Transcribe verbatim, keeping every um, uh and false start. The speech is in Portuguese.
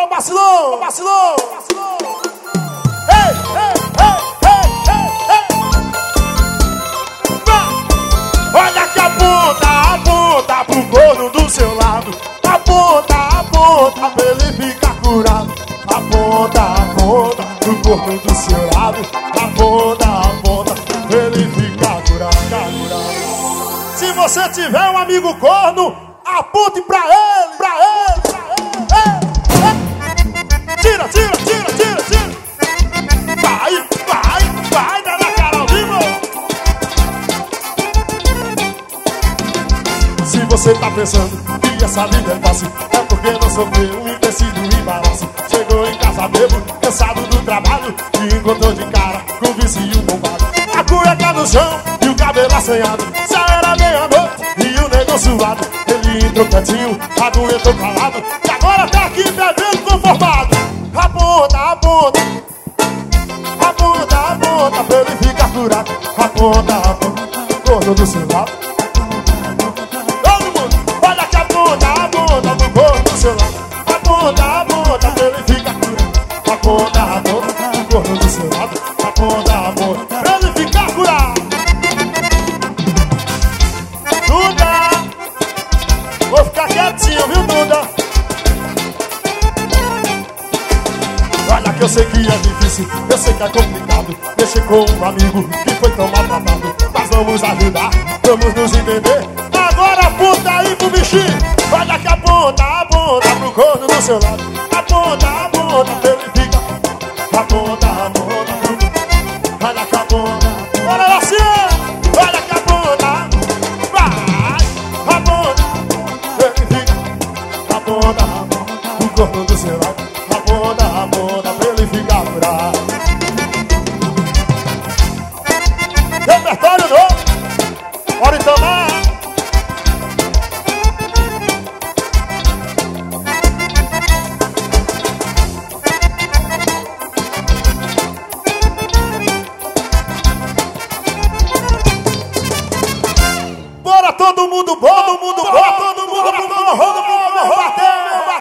Alô, vacilou, vacilou, vacilou. Ei, ei, ei, ei, ei, ei. Olha que aponta, aponta pro corno do seu lado. Aponta, aponta pra ele ficar curado. Aponta, aponta pro corno do seu lado. Aponta, aponta pra ele ficar curado, curado. Se você tiver um amigo corno, aponte pra ele, pra ele, pra ele. Ei, ei. Tira, tira, tira, tira, tira. Vai, vai, vai, dá na cara ao vivo. Se você tá pensando que essa vida é fácil, é porque não sofreu um tecido embaraço. Chegou em casa bêbado, cansado do trabalho, e encontrou de cara com o vizinho bombado. A cueca no chão e o cabelo assanhado. Já era meia-noite e o nego suado. Ele entrou quietinho, aguentou calado, e agora tá aqui bebendo conformado. Aponta, aponta, aponta, aponta pra ele ficar curado. Aponta, aponta, corno do seu lado. Todo mundo, olha que aponta, aponta pro corno do seu lado. Aponta, aponta pra ele ficar curado. Aponta, aponta, pro corno do seu lado. Aponta, aponta pra ele ficar curado. Duda, vou ficar quietinho, viu, Duda? Olha que eu sei que é difícil, eu sei que é complicado mexer com um amigo que foi tão maltratado. Mas vamos ajudar, vamos nos entender. Agora aponta aí pro bichinho. Olha que aponta, aponta pro corno do seu lado. Aponta, aponta pra ele fica. Aponta, aponta pro... Olha que aponta. Olha lá, sim! Olha que aponta. Vai! Aponta pra ele fica. Aponta, aponta pro corno do seu lado. Aponta, aponta pra ele ficar bravo.